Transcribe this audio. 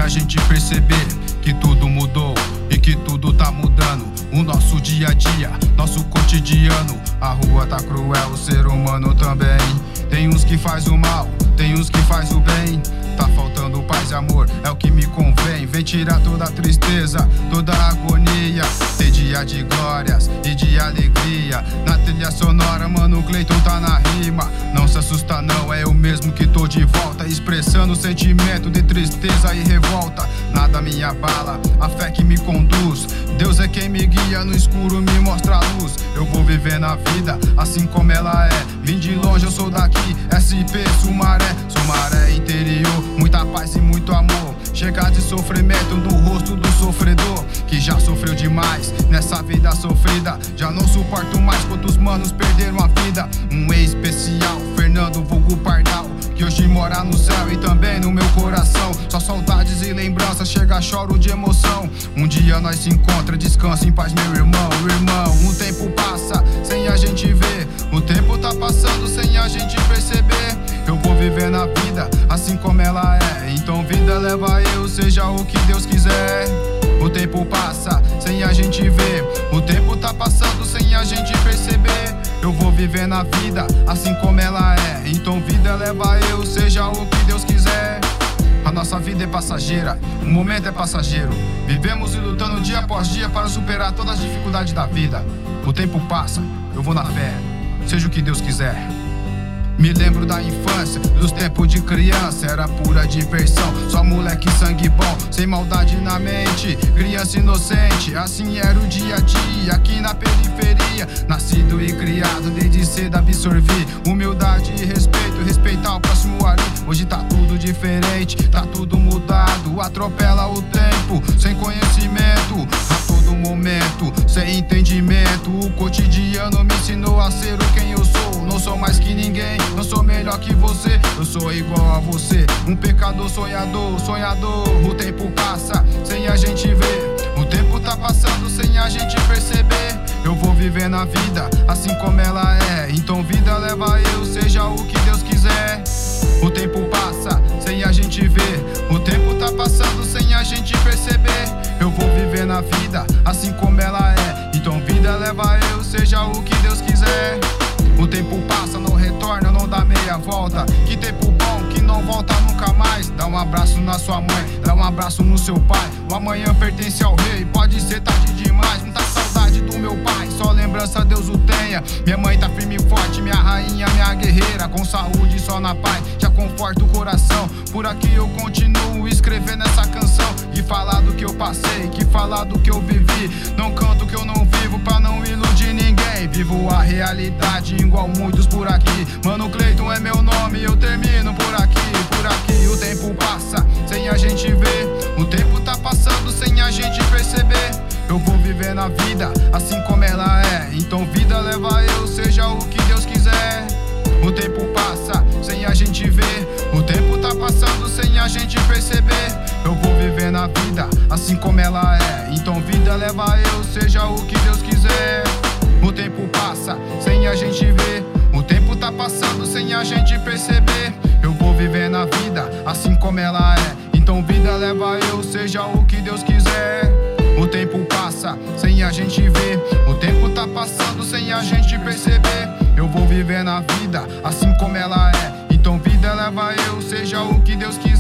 a gente perceber que tudo mudou e que tudo tá mudando. O nosso dia a dia, nosso cotidiano. A rua tá cruel, o ser humano também. Tem uns que faz o mal, tem uns que faz o bem. Tá faltando paz e amor, é o que me convém. Vem tirar toda a tristeza, toda a agonia. Ter dia de glórias e de alegria. Na trilha sonora, mano, o Cleiton tá na rima. Não se assusta não, é eu mesmo que tô de volta, expressando sentimento de tristeza e revolta. Nada me abala, a fé que me conduz. Deus é quem me guia, no escuro me mostra a luz. Eu vou viver na vida, assim como ela é. Vim de longe, eu sou daqui, SP, Sumaré. Sumaré interior, muita paz e muito amor. Chega de sofrimento no rosto do sofredor, que já sofreu demais nessa vida sofrida. Já não suporto mais quantos manos perderam a vida. Um especial, Fernando vulgo Pardal, que hoje mora no céu e também no meu coração. Só saudades e lembranças, chega, choro de emoção. Um dia nós se encontra, descansa em paz, meu irmão. Irmão, o tempo passa sem a gente ver. O tempo tá passando sem a gente perceber. Eu vou viver na vida assim como ela é. Então vida leva eu, seja o que Deus quiser. O tempo passa sem a gente ver. O tempo tá passando sem a gente perceber. Eu vou viver na vida assim como ela é. Então vida leva eu, seja o que Deus quiser. A nossa vida é passageira, o momento é passageiro. Vivemos e lutando dia após dia para superar todas as dificuldades da vida. O tempo passa, eu vou na fé, seja o que Deus quiser. Me lembro da infância, dos tempos de criança. Era pura diversão, só moleque sangue bom, sem maldade na mente, criança inocente. Assim era o dia a dia, aqui na periferia. Nascido e criado, desde cedo absorvi humildade e respeito, respeitar o próximo ali. Hoje tá tudo diferente, tá tudo mudado. Atropela o tempo, sem conhecimento, a todo momento, sem entendimento. O cotidiano me ensinou a ser o quem eu sou. Não sou mais que ninguém, não sou melhor que você, eu sou igual a você. Um pecador sonhador, sonhador. O tempo passa sem a gente ver. O tempo tá passando sem a gente perceber. Eu vou viver na vida assim como ela é. Então vida leva eu, seja o que Deus quiser. O tempo passa sem a gente ver. O tempo tá passando sem a gente perceber. Eu vou viver na vida assim como ela é. Então vida leva eu, seja o que Deus quiser. O tempo passa, não retorna, não dá meia volta. Que tempo bom, que não volta nunca mais. Dá um abraço na sua mãe, dá um abraço no seu pai. O amanhã pertence ao rei, pode ser tarde demais. Muita saudade do meu pai, só lembrança Deus o tenha. Minha mãe tá firme e forte, minha rainha, minha guerreira. Com saúde só na paz, já conforta o coração. Por aqui eu continuo escrevendo essa canção. Que falar do que eu passei, que falar do que eu vivi. Não canto o que eu não vivo pra não iludir ninguém. Vivo a realidade igual muitos por aqui. Mano, Cleiton é meu nome, eu termino por aqui, por aqui. O tempo passa sem a gente ver. O tempo tá passando sem a gente perceber. Eu vou viver na vida assim como ela é. Então vida leva eu, seja o que Deus quiser. O tempo passa sem a gente ver. O tempo tá passando sem a gente perceber. Eu vou viver na vida assim como ela é. Então vida leva eu, seja o que Deus quiser. O tempo passa sem a gente ver. O tempo tá passando sem a gente perceber. Eu vou viver na vida assim como ela é. Então vida leva eu, seja o que Deus quiser. O tempo passa sem a gente ver. O tempo tá passando sem a gente perceber. Eu vou viver na vida assim como ela é. Então vida leva eu, seja o que Deus quiser.